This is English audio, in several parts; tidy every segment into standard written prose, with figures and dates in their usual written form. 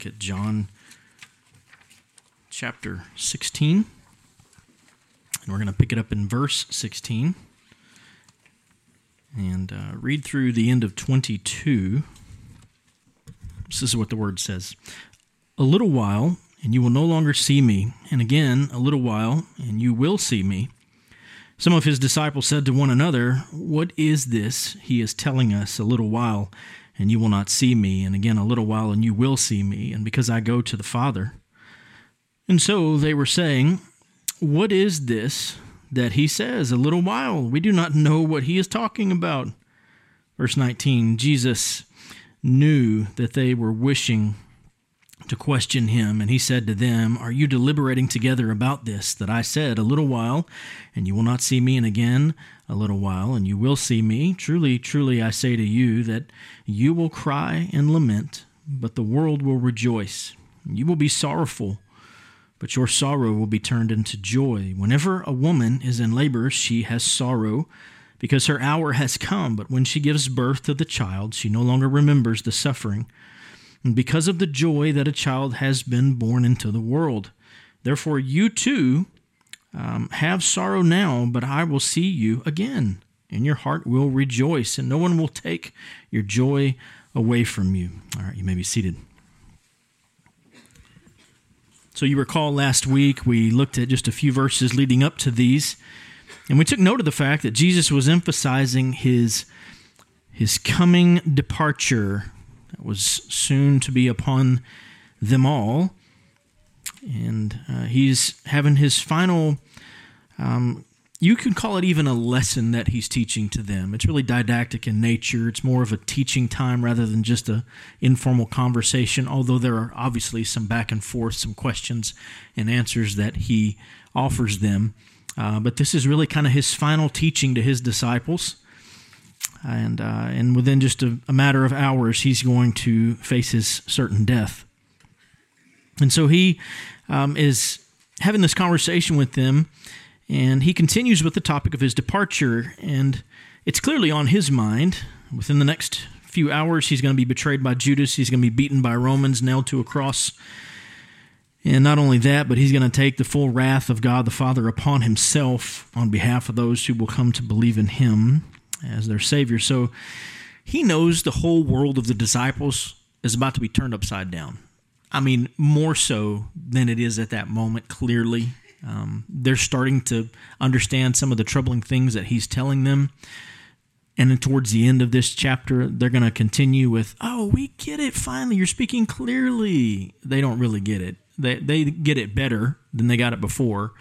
look at John chapter 16. And we're going to pick it up in verse 16 and read through the end of 22. This is what the word says. A little while, and you will no longer see me. And again, a little while, and you will see me. Some of his disciples said to one another, "What is this he is telling us? A little while, and you will not see me. And again, a little while, and you will see me. And because I go to the Father." And so they were saying, "What is this that he says? A little while. We do not know what he is talking about." Verse 19, Jesus knew that they were wishing to question him, and he said to them, "Are you deliberating together about this, that I said, a little while, and you will not see me, and again, a little while, and you will see me? Truly, truly, I say to you that you will cry and lament, but the world will rejoice. You will be sorrowful, but your sorrow will be turned into joy. Whenever a woman is in labor, she has sorrow, because her hour has come. But when she gives birth to the child, she no longer remembers the suffering, and because of the joy that a child has been born into the world. Therefore you too have sorrow now, but I will see you again, and your heart will rejoice, and no one will take your joy away from you." All right, you may be seated. So you recall last week we looked at just a few verses leading up to these, and we took note of the fact that Jesus was emphasizing his coming departure that was soon to be upon them all. And he's having his final, you could call it even a lesson that he's teaching to them. It's really didactic in nature. It's more of a teaching time rather than just an informal conversation, although there are obviously some back and forth, some questions and answers that he offers them. But this is really kind of his final teaching to his disciples. And within just a matter of hours, he's going to face his certain death. And so he is having this conversation with them, and he continues with the topic of his departure, and it's clearly on his mind. Within the next few hours, he's going to be betrayed by Judas. He's going to be beaten by Romans, nailed to a cross. And not only that, but he's going to take the full wrath of God the Father upon himself on behalf of those who will come to believe in him as their Savior. So he knows the whole world of the disciples is about to be turned upside down. I mean, more so than it is at that moment, clearly. They're starting to understand some of the troubling things that he's telling them. And then towards the end of this chapter, they're going to continue with, "Oh, we get it, finally, you're speaking clearly." They don't really get it. They get it better than they got it before.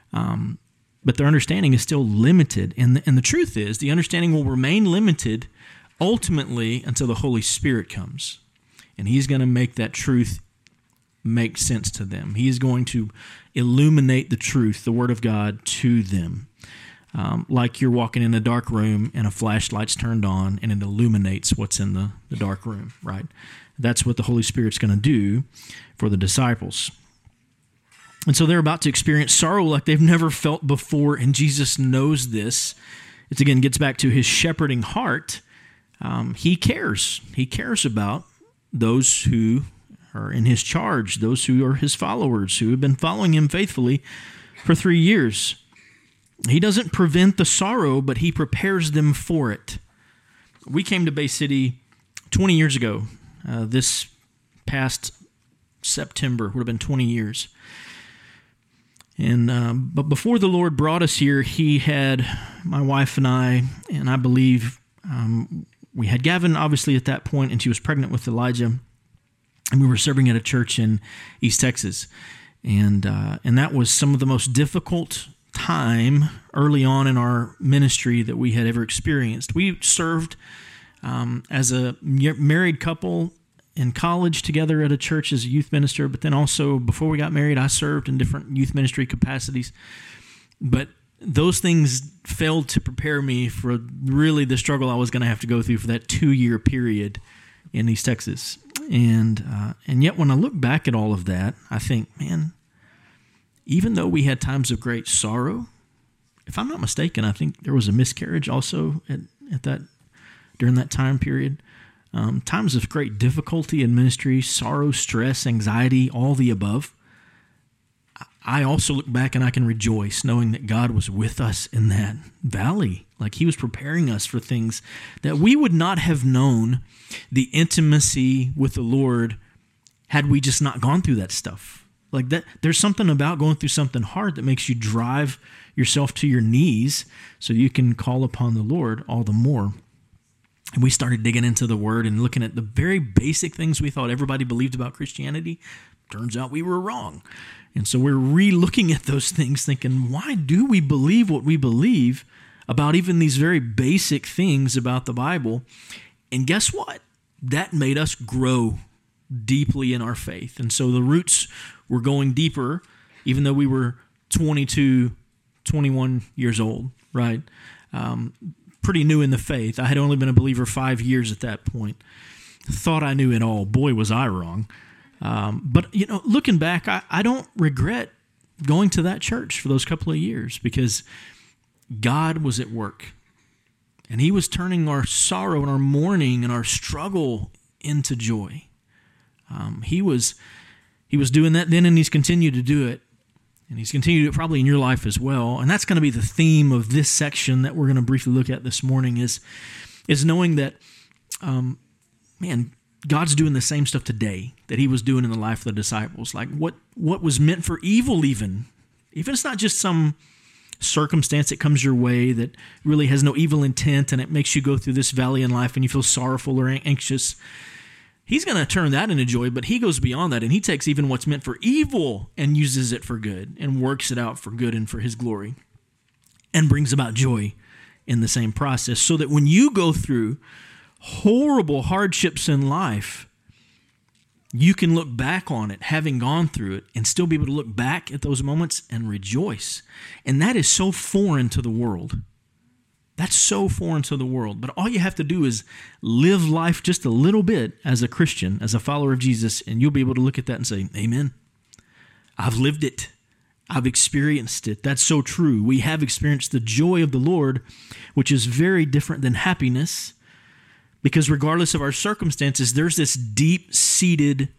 But their understanding is still limited. And the truth is, the understanding will remain limited ultimately until the Holy Spirit comes. And he's going to make that truth make sense to them. He is going to illuminate the truth, the Word of God, to them. Like you're walking in a dark room and a flashlight's turned on and it illuminates what's in the dark room, right? That's what the Holy Spirit's going to do for the disciples. And so they're about to experience sorrow like they've never felt before, and Jesus knows this. It again gets back to his shepherding heart. He cares. He cares about those who are in his charge, those who are his followers, who have been following him faithfully for 3 years. He doesn't prevent the sorrow, but he prepares them for it. We came to Bay City 20 years ago. This past September would have been 20 years. And but before the Lord brought us here, he had my wife and I believe we had Gavin, obviously, at that point, and she was pregnant with Elijah, and we were serving at a church in East Texas. And that was some of the most difficult time early on in our ministry that we had ever experienced. We served as a married couple in college together at a church as a youth minister, but then also before we got married, I served in different youth ministry capacities. But those things failed to prepare me for really the struggle I was going to have to go through for that 2-year period in East Texas. And yet when I look back at all of that, I think, man, even though we had times of great sorrow, if I'm not mistaken, I think there was a miscarriage also at that during that time period. times of great difficulty in ministry, sorrow, stress, anxiety, all the above. I also look back and I can rejoice knowing that God was with us in that valley. Like he was preparing us for things that we would not have known the intimacy with the Lord had we just not gone through that stuff. Like that, there's something about going through something hard that makes you drive yourself to your knees so you can call upon the Lord all the more. And we started digging into the Word and looking at the very basic things we thought everybody believed about Christianity. Turns out we were wrong. And so we're re-looking at those things thinking, why do we believe what we believe about even these very basic things about the Bible? And guess what? That made us grow deeply in our faith. And so the roots were going deeper, even though we were 22, 21 years old, right? Pretty new in the faith. I had only been a believer 5 years at that point. Thought I knew it all. Boy, was I wrong. But, looking back, I don't regret going to that church for those couple of years because God was at work. And he was turning our sorrow and our mourning and our struggle into joy. He was doing that then, and he's continued to do it. And he's continued to do it probably in your life as well. And that's going to be the theme of this section that we're going to briefly look at this morning is knowing that, God's doing the same stuff today that he was doing in the life of the disciples. Like what was meant for evil even it's not just some circumstance that comes your way that really has no evil intent and it makes you go through this valley in life and you feel sorrowful or anxious. He's going to turn that into joy, but he goes beyond that and he takes even what's meant for evil and uses it for good and works it out for good and for his glory and brings about joy in the same process so that when you go through horrible hardships in life, you can look back on it, having gone through it, and still be able to look back at those moments and rejoice. And that is so foreign to the world. That's so foreign to the world. But all you have to do is live life just a little bit as a Christian, as a follower of Jesus, and you'll be able to look at that and say, amen. I've lived it. I've experienced it. That's so true. We have experienced the joy of the Lord, which is very different than happiness. Because regardless of our circumstances, there's this deep-seated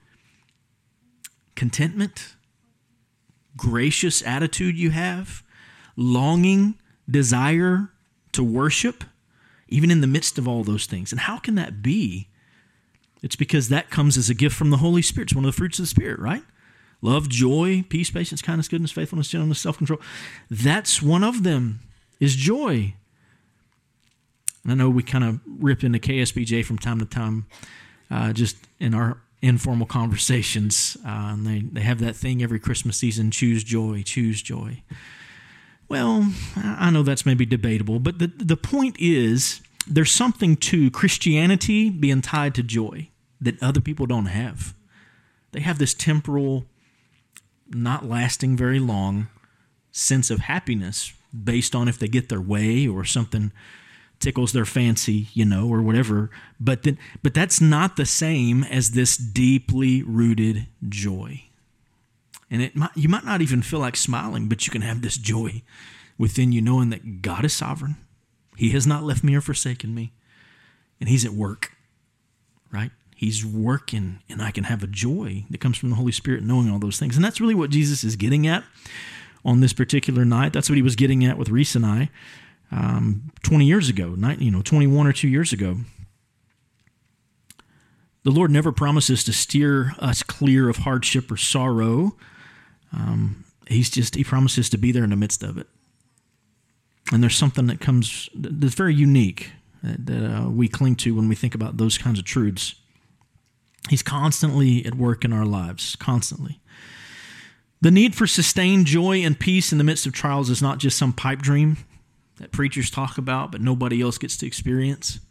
contentment, gracious attitude you have, longing, desire to worship, even in the midst of all those things. And how can that be? It's because that comes as a gift from the Holy Spirit. It's one of the fruits of the Spirit, right? Love, joy, peace, patience, kindness, goodness, faithfulness, gentleness, self-control. That's one of them, is joy. And I know we kind of rip into KSBJ from time to time, just in our informal conversations. And they have that thing every Christmas season, choose joy, choose joy. Well, I know that's maybe debatable, but the point is there's something to Christianity being tied to joy that other people don't have. They have this temporal, not lasting very long sense of happiness based on if they get their way or something tickles their fancy, or whatever. But that's not the same as this deeply rooted joy. And you might not even feel like smiling, but you can have this joy within you knowing that God is sovereign. He has not left me or forsaken me. And he's at work, right? He's working, and I can have a joy that comes from the Holy Spirit knowing all those things. And that's really what Jesus is getting at on this particular night. That's what he was getting at with Reese and I. 20 years ago, 21 or 2 years ago. The Lord never promises to steer us clear of hardship or sorrow. He promises to be there in the midst of it. And there's something that comes that's very unique that we cling to when we think about those kinds of truths. He's constantly at work in our lives, constantly. The need for sustained joy and peace in the midst of trials is not just some pipe dream that preachers talk about, but nobody else gets to experience.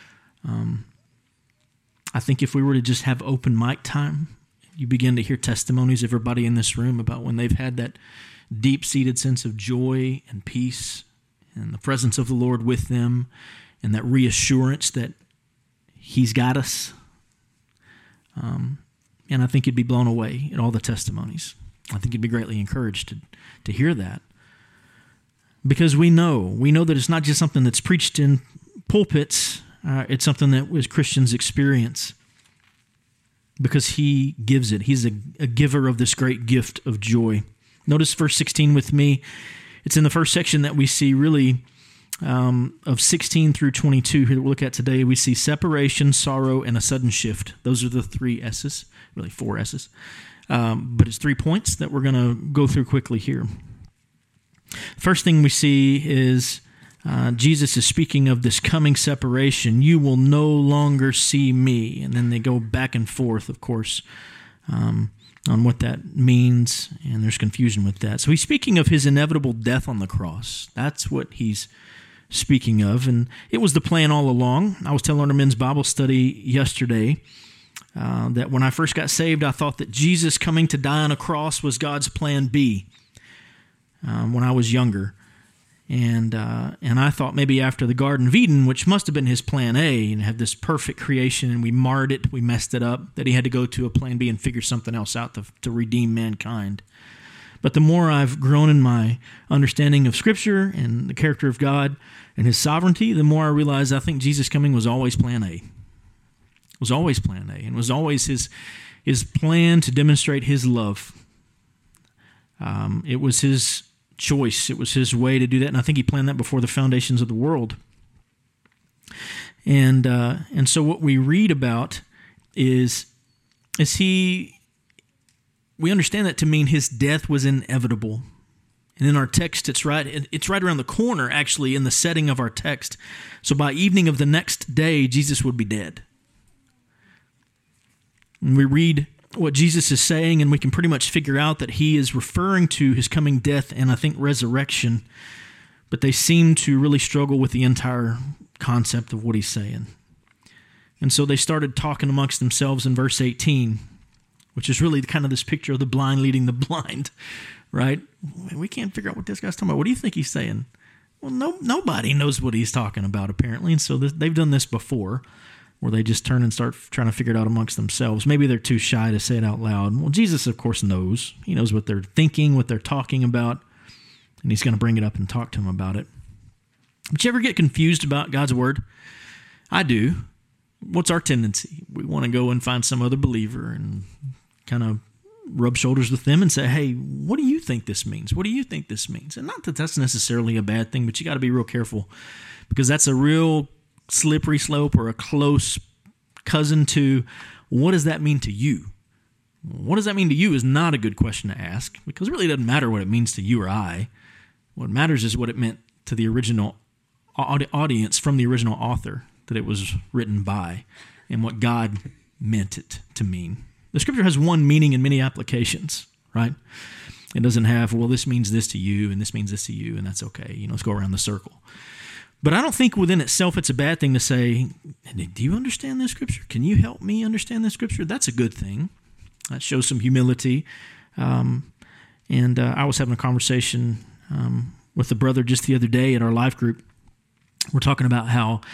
I think if we were to just have open mic time, you begin to hear testimonies of everybody in this room about when they've had that deep-seated sense of joy and peace and the presence of the Lord with them and that reassurance that he's got us. And I think you'd be blown away at all the testimonies. I think you'd be greatly encouraged to hear that. Because we know that it's not just something that's preached in pulpits It's something that as Christians experience because he gives it. He's a giver of this great gift of joy. Notice verse 16 with me. It's in the first section that we see really of 16 through 22 here that we'll look at today. We see separation, sorrow, and a sudden shift. Those are the 3 S's, really 4 S's. But it's 3 points that we're going to go through quickly here. First thing we see is Jesus is speaking of this coming separation. You will no longer see me. And then they go back and forth, of course, on what that means, and there's confusion with that. So he's speaking of his inevitable death on the cross. That's what he's speaking of, and it was the plan all along. I was telling our men's Bible study yesterday that when I first got saved, I thought that Jesus coming to die on a cross was God's plan B when I was younger. And I thought maybe after the Garden of Eden, which must have been his plan A, and have this perfect creation, and we marred it, we messed it up, that he had to go to a plan B and figure something else out to redeem mankind. But the more I've grown in my understanding of Scripture and the character of God and his sovereignty, the more I realize I think Jesus coming was always plan A. It was always plan A, and was always his plan to demonstrate his love. It was his choice. It was his way to do that, and I think he planned that before the foundations of the world. And so what we read about is we understand that to mean his death was inevitable. And in our text, it's right around the corner, actually, in the setting of our text. So by evening of the next day, Jesus would be dead. And we read what Jesus is saying, and we can pretty much figure out that he is referring to his coming death and, I think, resurrection. But they seem to really struggle with the entire concept of what he's saying. And so they started talking amongst themselves in verse 18, which is really kind of this picture of the blind leading the blind, right? We can't figure out what this guy's talking about. What do you think he's saying? Well, nobody knows what he's talking about, apparently. And so they've done this before, where they just turn and start trying to figure it out amongst themselves. Maybe they're too shy to say it out loud. Well, Jesus, of course, knows. He knows what they're thinking, what they're talking about, and he's going to bring it up and talk to them about it. But you ever get confused about God's word? I do. What's our tendency? We want to go and find some other believer and kind of rub shoulders with them and say, hey, what do you think this means? What do you think this means? And not that that's necessarily a bad thing, but you got to be real careful, because that's a real slippery slope or a close cousin to what does that mean to you? What does that mean to you is not a good question to ask, because it really doesn't matter what it means to you or I. What matters is what it meant to the original audience from the original author that it was written by, and what God meant it to mean. The Scripture has one meaning and many applications, right? It doesn't have, well, this means this to you, and this means this to you, and that's okay. Let's go around the circle. But I don't think within itself it's a bad thing to say, do you understand this Scripture? Can you help me understand this Scripture? That's a good thing. That shows some humility. And I was having a conversation with a brother just the other day at our life group. We're talking about how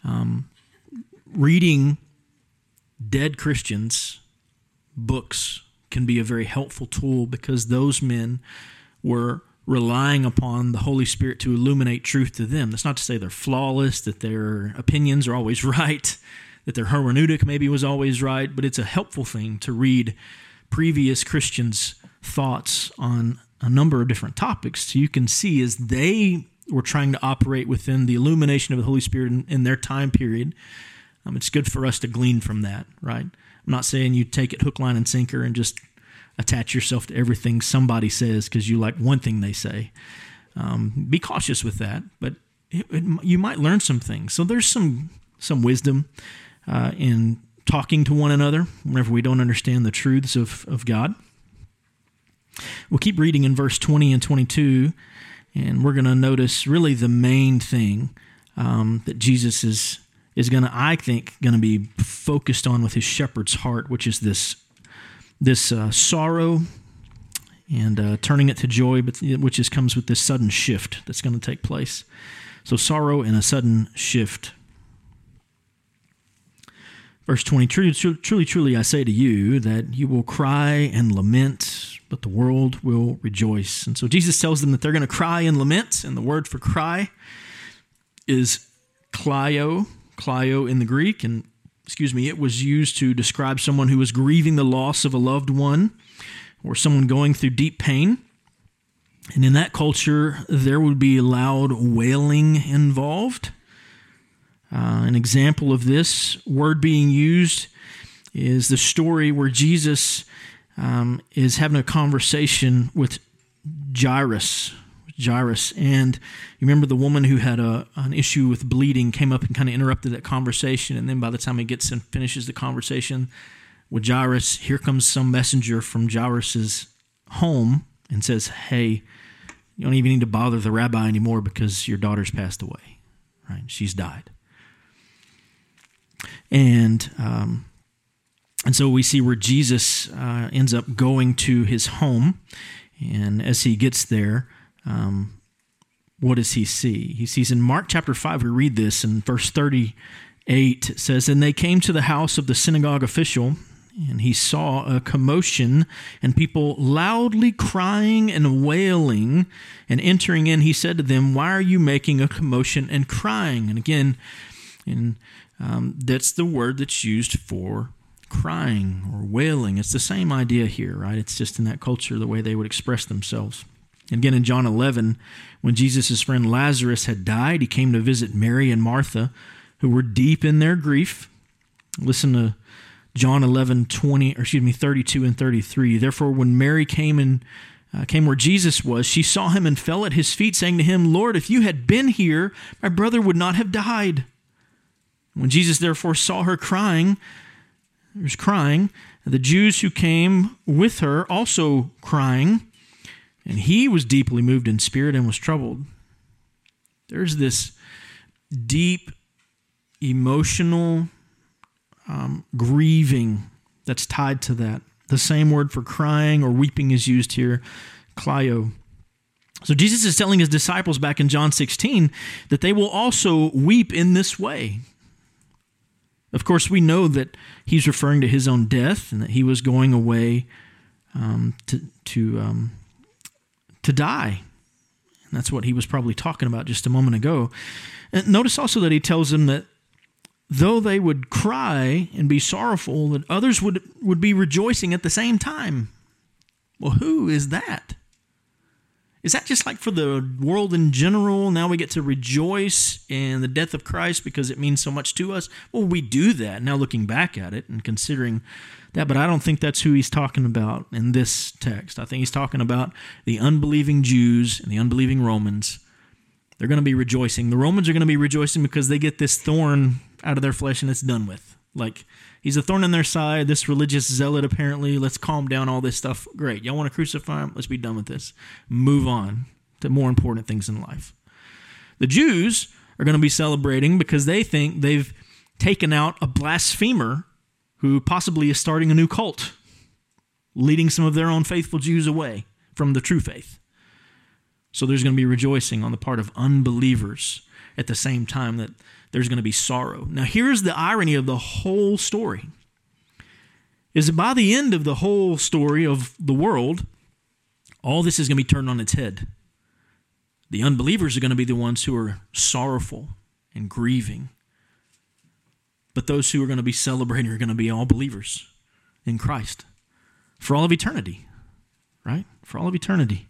reading dead Christians' books can be a very helpful tool, because those men were relying upon the Holy Spirit to illuminate truth to them. That's not to say they're flawless, that their opinions are always right, that their hermeneutic maybe was always right, but it's a helpful thing to read previous Christians' thoughts on a number of different topics, so you can see as they were trying to operate within the illumination of the Holy Spirit in their time period. It's good for us to glean from that, right? I'm not saying you take it hook, line, and sinker and just attach yourself to everything somebody says because you like one thing they say. Be cautious with that, but you might learn some things. So there's some wisdom in talking to one another whenever we don't understand the truths of God. We'll keep reading in verse 20 and 22, and we're going to notice really the main thing that Jesus is going to, I think, going to be focused on with his shepherd's heart, which is this sorrow and turning it to joy, but which comes with this sudden shift that's going to take place. So sorrow and a sudden shift. Verse 20, truly, truly, I say to you that you will cry and lament, but the world will rejoice. And so Jesus tells them that they're going to cry and lament, and the word for cry is klio, Clio in the Greek, and it was used to describe someone who was grieving the loss of a loved one or someone going through deep pain. And in that culture, there would be loud wailing involved. An example of this word being used is the story where Jesus is having a conversation with Jairus. And you remember the woman who had an issue with bleeding came up and kind of interrupted that conversation. And then by the time he gets and finishes the conversation with Jairus, here comes some messenger from Jairus' home and says, hey, you don't even need to bother the rabbi anymore because your daughter's passed away. Right? She's died. And so we see where Jesus ends up going to his home. And as he gets there, what does he see? He sees in Mark chapter 5, we read this in verse 38, it says, and they came to the house of the synagogue official, and he saw a commotion and people loudly crying and wailing, and entering in, he said to them, why are you making a commotion and crying? And again, that's the word that's used for crying or wailing. It's the same idea here, right? It's just in that culture, the way they would express themselves. And again, in John 11, when Jesus' friend Lazarus had died, he came to visit Mary and Martha, who were deep in their grief. Listen to John 32 and 33. Therefore, when Mary came where Jesus was, she saw him and fell at his feet, saying to him, Lord, if you had been here, my brother would not have died. When Jesus therefore saw her crying, the Jews who came with her also crying, and he was deeply moved in spirit and was troubled. There's this deep emotional grieving that's tied to that. The same word for crying or weeping is used here, Clio. So Jesus is telling his disciples back in John 16 that they will also weep in this way. Of course, we know that he's referring to his own death and that he was going away to die. And that's what he was probably talking about just a moment ago. And notice also that he tells them that though they would cry and be sorrowful, that others would be rejoicing at the same time. Well, who is that? Is that just like for the world in general? Now we get to rejoice in the death of Christ because it means so much to us? Well, we do that now looking back at it and considering that, but I don't think that's who he's talking about in this text. I think he's talking about the unbelieving Jews and the unbelieving Romans. They're going to be rejoicing. The Romans are going to be rejoicing because they get this thorn out of their flesh and it's done with. Like, he's a thorn in their side, this religious zealot apparently. Let's calm down all this stuff. Great. Y'all want to crucify him? Let's be done with this. Move on to more important things in life. The Jews are going to be celebrating because they think they've taken out a blasphemer who possibly is starting a new cult, leading some of their own faithful Jews away from the true faith. So there's going to be rejoicing on the part of unbelievers at the same time that there's going to be sorrow. Now, here's the irony of the whole story, is that by the end of the whole story of the world, all this is going to be turned on its head. The unbelievers are going to be the ones who are sorrowful and grieving. But those who are going to be celebrating are going to be all believers in Christ for all of eternity, right? For all of eternity.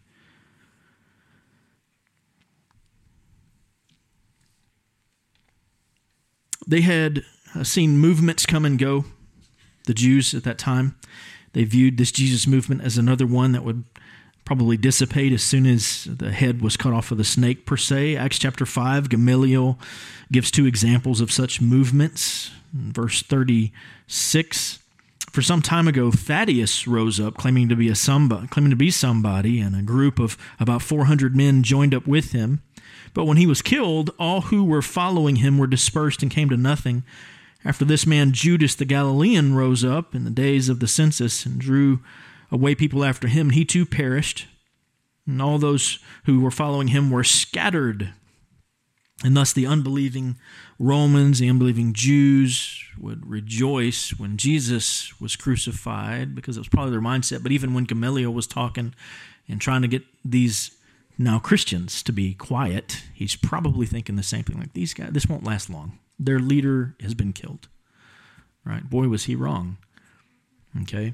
They had seen movements come and go, the Jews at that time. They viewed this Jesus movement as another one that would probably dissipate as soon as the head was cut off of the snake, per se. Acts chapter 5, Gamaliel gives two examples of such movements. In verse 36, for some time ago, Thaddeus rose up, claiming to be somebody, and a group of about 400 men joined up with him. But when he was killed, all who were following him were dispersed and came to nothing. After this man, Judas the Galilean, rose up in the days of the census and drew away people after him, and he too perished. And all those who were following him were scattered. And thus the unbelieving Romans, the unbelieving Jews would rejoice when Jesus was crucified, because it was probably their mindset. But even when Gamaliel was talking and trying to get these now Christians to be quiet, he's probably thinking the same thing, like, these guys, this won't last long. their leader has been killed. Right? Boy, was he wrong. Okay?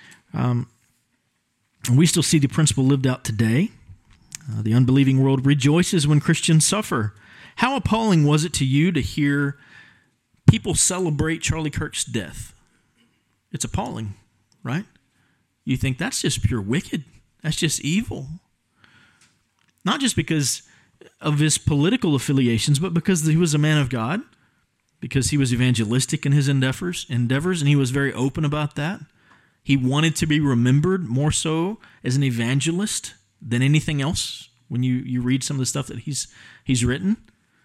We still see the principle lived out today. The unbelieving world rejoices when Christians suffer. How appalling was it to you to hear people celebrate Charlie Kirk's death? It's appalling, right? You think that's just pure wicked. That's just evil. Not just because of his political affiliations, but because he was a man of God, because he was evangelistic in his endeavors, and he was very open about that. He wanted to be remembered more so as an evangelist than anything else when you read some of the stuff that he's written.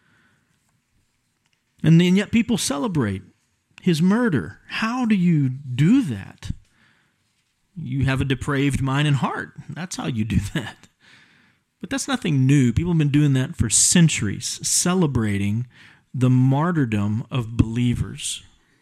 And then yet people celebrate his murder. How do you do that? You have a depraved mind and heart. That's how you do that. But that's nothing new. People have been doing that for centuries, celebrating the martyrdom of believers.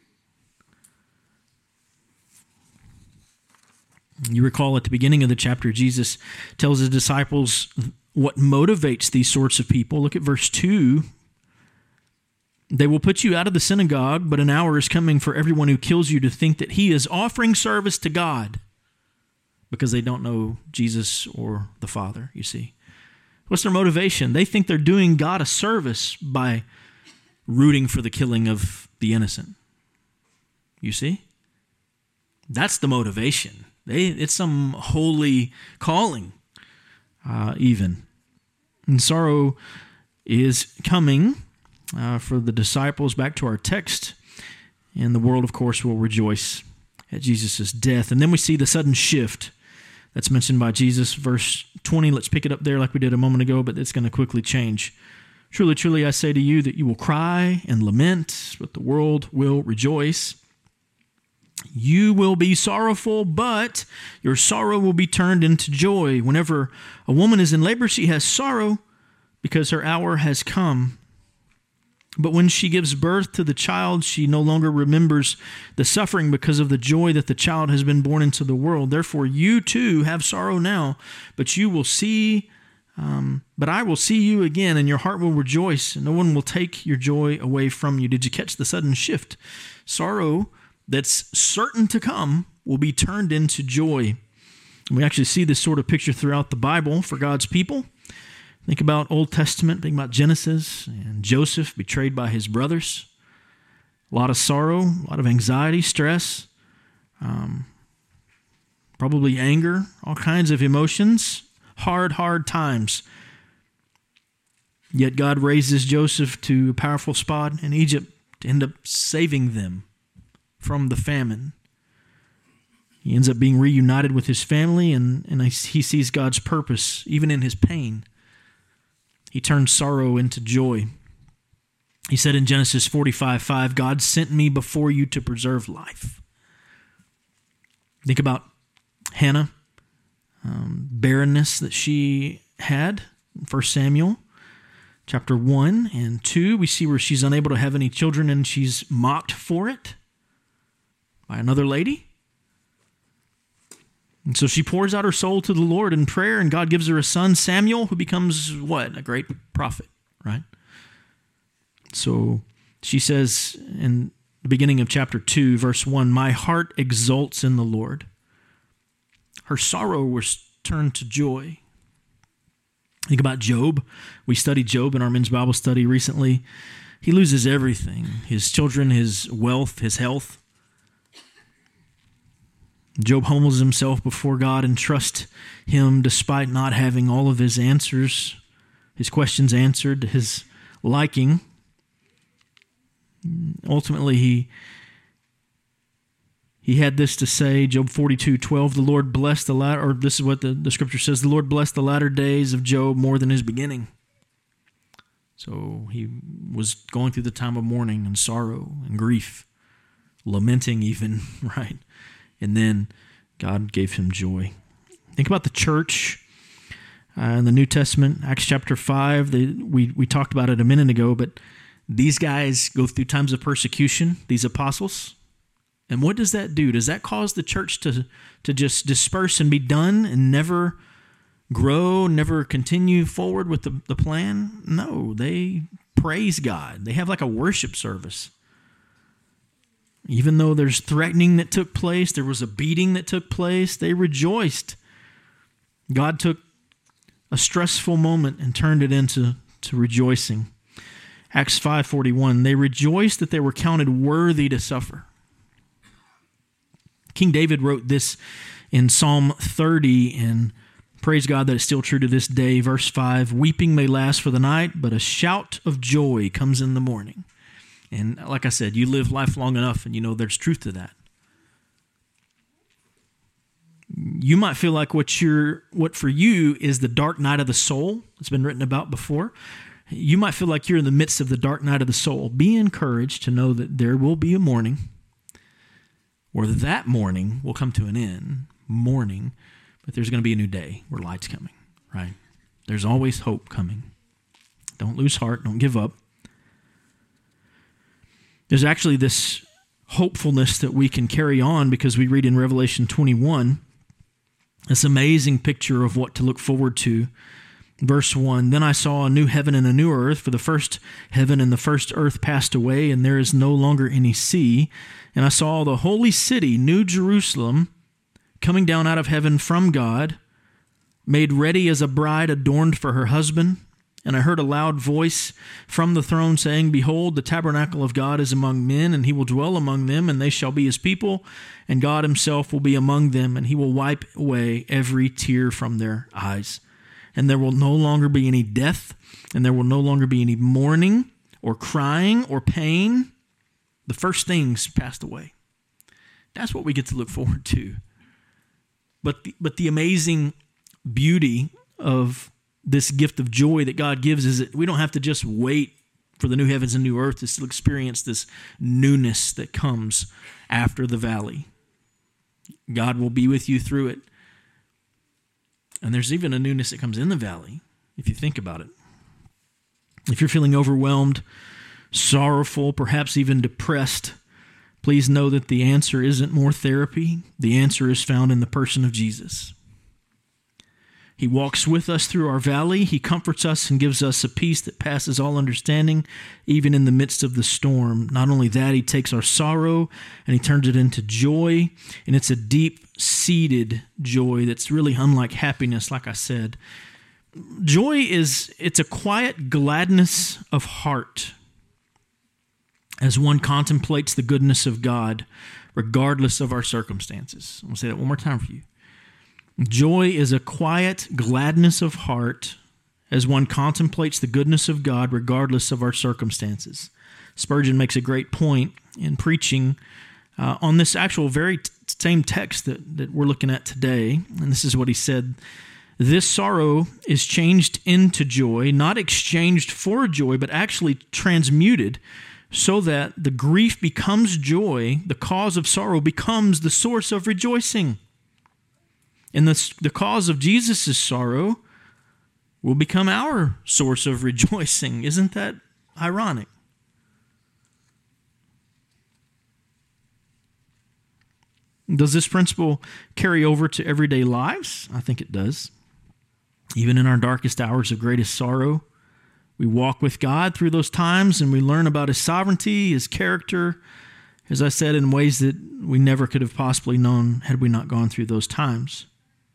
You recall at the beginning of the chapter, Jesus tells his disciples what motivates these sorts of people. Look at verse 2. They will put you out of the synagogue, but an hour is coming for everyone who kills you to think that he is offering service to God, because they don't know Jesus or the Father, you see. What's their motivation? They think they're doing God a service by rooting for the killing of the innocent. You see? That's the motivation. It's some holy calling, even. And sorrow is coming for the disciples. Back to our text. And the world, of course, will rejoice at Jesus' death. And then we see the sudden shift that's mentioned by Jesus. Verse 20, let's pick it up there like we did a moment ago, but it's going to quickly change. Truly, truly, I say to you that you will cry and lament, but the world will rejoice. You will be sorrowful, but your sorrow will be turned into joy. Whenever a woman is in labor, she has sorrow because her hour has come. But when she gives birth to the child, she no longer remembers the suffering because of the joy that the child has been born into the world. Therefore, you too have sorrow now, but you will see, but I will see you again, and your heart will rejoice, and no one will take your joy away from you. Did you catch the sudden shift? Sorrow that's certain to come will be turned into joy. And we actually see this sort of picture throughout the Bible for God's people. Think about Old Testament, think about Genesis and Joseph betrayed by his brothers. A lot of sorrow, a lot of anxiety, stress, probably anger, all kinds of emotions, hard times. Yet God raises Joseph to a powerful spot in Egypt to end up saving them from the famine. He ends up being reunited with his family, and he sees God's purpose even in his pain. He turned sorrow into joy. He said in Genesis 45:5, God sent me before you to preserve life. Think about Hannah, barrenness that she had in 1 Samuel chapter 1 and 2. We see where she's unable to have any children and she's mocked for it by another lady. And so she pours out her soul to the Lord in prayer, and God gives her a son, Samuel, who becomes what? A great prophet, right? So she says in the beginning of chapter 2, verse 1, my heart exults in the Lord. Her sorrow was turned to joy. Think about Job. We studied Job in our men's Bible study recently. He loses everything, his children, his wealth, his health. Job humbles himself before God and trusts him despite not having all of his answers, his questions answered to his liking. Ultimately, he had this to say, Job 42:12, the Lord blessed the latter, or this is what the scripture says, the Lord blessed the latter days of Job more than his beginning. So he was going through the time of mourning and sorrow and grief, lamenting even, right? And then God gave him joy. Think about the church in the New Testament, Acts chapter 5. We talked about it a minute ago, but these guys go through times of persecution, these apostles. And what does that do? Does that cause the church to just disperse and be done and never grow, never continue forward with the plan? No, they praise God. They have like a worship service. Even though there's threatening that took place, there was a beating that took place, they rejoiced. God took a stressful moment and turned it into rejoicing. Acts 5:41, they rejoiced that they were counted worthy to suffer. King David wrote this in Psalm 30, and praise God that it's still true to this day. Verse 5, weeping may last for the night, but a shout of joy comes in the morning. And like I said, you live life long enough and you know there's truth to that. You might feel like what for you is the dark night of the soul. It's been written about before. You might feel like you're in the midst of the dark night of the soul. Be encouraged to know that there will be a morning where that morning will come to an end. Morning, but there's going to be a new day where light's coming, right? There's always hope coming. Don't lose heart. Don't give up. There's actually this hopefulness that we can carry on because we read in Revelation 21 this amazing picture of what to look forward to. Verse 1, then I saw a new heaven and a new earth, for the first heaven and the first earth passed away, and there is no longer any sea. And I saw the holy city, New Jerusalem, coming down out of heaven from God, made ready as a bride adorned for her husband. And I heard a loud voice from the throne saying, behold, the tabernacle of God is among men, and he will dwell among them, and they shall be his people, and God himself will be among them, and he will wipe away every tear from their eyes. And there will no longer be any death, and there will no longer be any mourning or crying or pain. The first things passed away. That's what we get to look forward to. But the amazing beauty of this gift of joy that God gives is that we don't have to just wait for the new heavens and new earth to still experience this newness that comes after the valley. God will be with you through it. And there's even a newness that comes in the valley, if you think about it. If you're feeling overwhelmed, sorrowful, perhaps even depressed, please know that the answer isn't more therapy. The answer is found in the person of Jesus. He walks with us through our valley. He comforts us and gives us a peace that passes all understanding, even in the midst of the storm. Not only that, he takes our sorrow and he turns it into joy, and it's a deep-seated joy that's really unlike happiness, like I said. Joy it's a quiet gladness of heart as one contemplates the goodness of God, regardless of our circumstances. I'm going to say that one more time for you. Joy is a quiet gladness of heart as one contemplates the goodness of God regardless of our circumstances. Spurgeon makes a great point in preaching on this actual very same text that we're looking at today. And this is what he said. This sorrow is changed into joy, not exchanged for joy, but actually transmuted so that the grief becomes joy, the cause of sorrow becomes the source of rejoicing. And the cause of Jesus' sorrow will become our source of rejoicing. Isn't that ironic? Does this principle carry over to everyday lives? I think it does. Even in our darkest hours of greatest sorrow, we walk with God through those times and we learn about his sovereignty, his character, as I said, in ways that we never could have possibly known had we not gone through those times.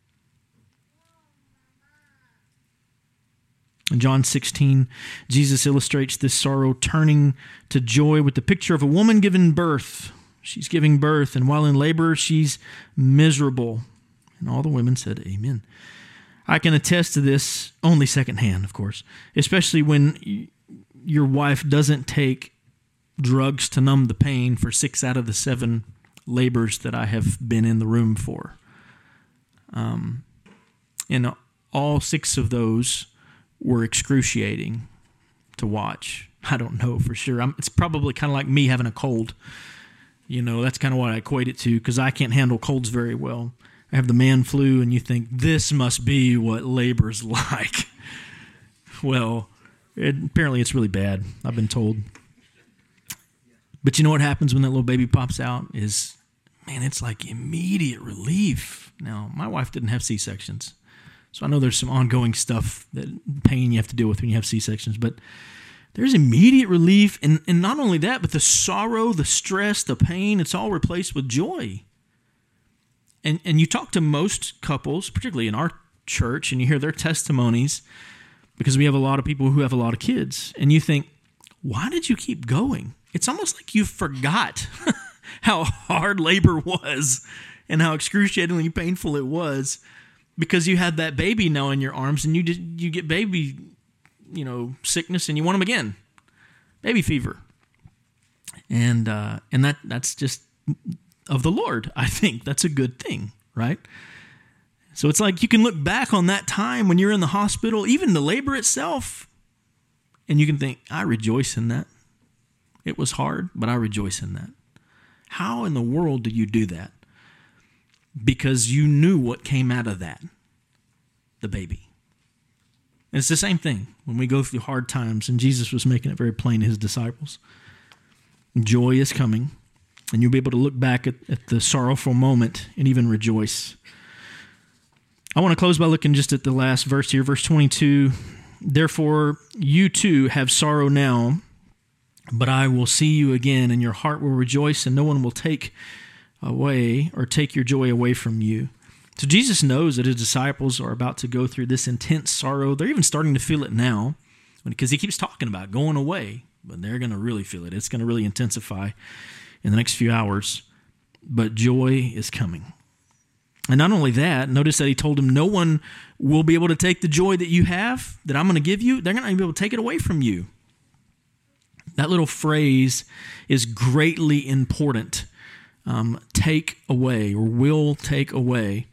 In John 16, Jesus illustrates this sorrow turning to joy with the picture of a woman giving birth. She's giving birth, and while in labor, she's miserable. And all the women said, amen. I can attest to this only secondhand, of course, especially when your wife doesn't take drugs to numb the pain for 6 out of the 7 labors that I have been in the room for. And all 6 of those were excruciating to watch. I don't know for sure. It's probably kind of like me having a cold. You know, that's kind of what I equate it to because I can't handle colds very well. I have the man flu, and you think, this must be what labor's like. Well, apparently it's really bad, I've been told. But you know what happens when that little baby pops out is, man, it's like immediate relief. Now, my wife didn't have C-sections, so I know there's some ongoing stuff, that pain you have to deal with when you have C-sections. But there's immediate relief. And not only that, but the sorrow, the stress, the pain, it's all replaced with joy. And you talk to most couples, particularly in our church, and you hear their testimonies, because we have a lot of people who have a lot of kids, and you think, why did you keep going? It's almost like you forgot how hard labor was and how excruciatingly painful it was, because you had that baby now in your arms, and you get baby, sickness, and you want them again, baby fever, and that's just of the Lord. I think that's a good thing, right? So it's like you can look back on that time when you're in the hospital, even the labor itself, and you can think, I rejoice in that. It was hard, but I rejoice in that. How in the world do you do that? Because you knew what came out of that, the baby. And it's the same thing when we go through hard times, and Jesus was making it very plain to his disciples. Joy is coming, and you'll be able to look back at the sorrowful moment and even rejoice. I want to close by looking just at the last verse here, verse 22. Therefore, you too have sorrow now, but I will see you again, and your heart will rejoice, and no one will take away or take your joy away from you. So Jesus knows that his disciples are about to go through this intense sorrow. They're even starting to feel it now, because he keeps talking about going away, but they're going to really feel it. It's going to really intensify in the next few hours, but joy is coming. And not only that, notice that he told him, no one will be able to take the joy that you have, that I'm going to give you. They're not going to be able to take it away from you. That little phrase is greatly important. Take away, or will take away.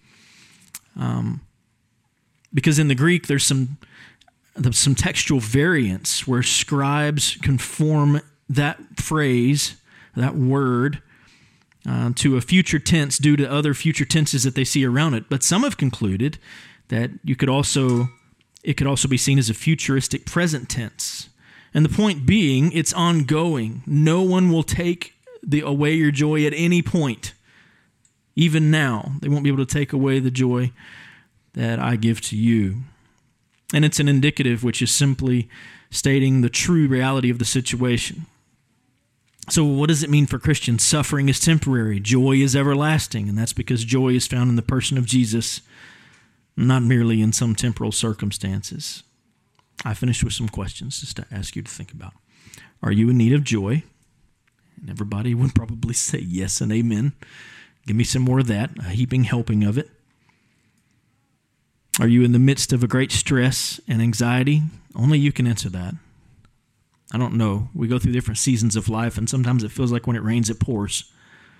Because in the Greek, there's some textual variants where scribes conform that phrase, that word, to a future tense due to other future tenses that they see around it. But some have concluded that it could also be seen as a futuristic present tense. And the point being, it's ongoing. No one will take away your joy at any point. Even now, they won't be able to take away the joy that I give to you. And it's an indicative, which is simply stating the true reality of the situation. So what does it mean for Christians? Suffering is temporary. Joy is everlasting. And that's because joy is found in the person of Jesus, not merely in some temporal circumstances. I finished with some questions just to ask you to think about. Are you in need of joy? And everybody would probably say yes and amen. Give me some more of that, a heaping helping of it. Are you in the midst of a great stress and anxiety? Only you can answer that. I don't know. We go through different seasons of life, and sometimes it feels like when it rains, it pours.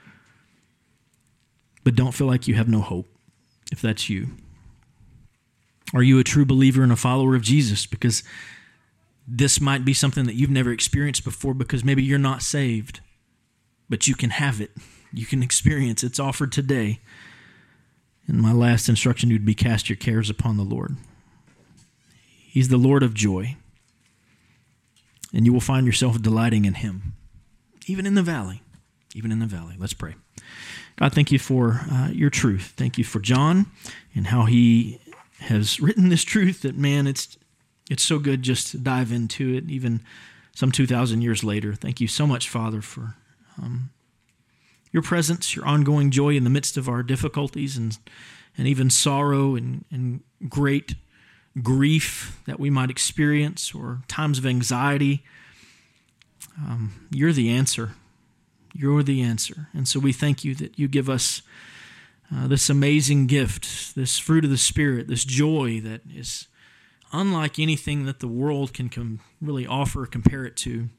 But don't feel like you have no hope, if that's you. Are you a true believer and a follower of Jesus? Because this might be something that you've never experienced before, because maybe you're not saved, but you can have it. You can experience it. It's offered today. And my last instruction would be cast your cares upon the Lord. He's the Lord of joy. And you will find yourself delighting in him, even in the valley. Even in the valley. Let's pray. God, thank you for your truth. Thank you for John and how he has written this truth that, man, it's so good just to dive into it, even some 2,000 years later. Thank you so much, Father, for your presence, your ongoing joy in the midst of our difficulties and even sorrow and great grief that we might experience, or times of anxiety. You're the answer. You're the answer. And so we thank you that you give us this amazing gift, this fruit of the Spirit, this joy that is unlike anything that the world can really offer or compare it to.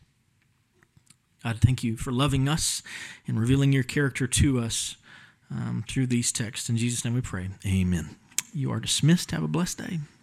God, thank you for loving us and revealing your character to us through these texts. In Jesus' name we pray. Amen. You are dismissed. Have a blessed day.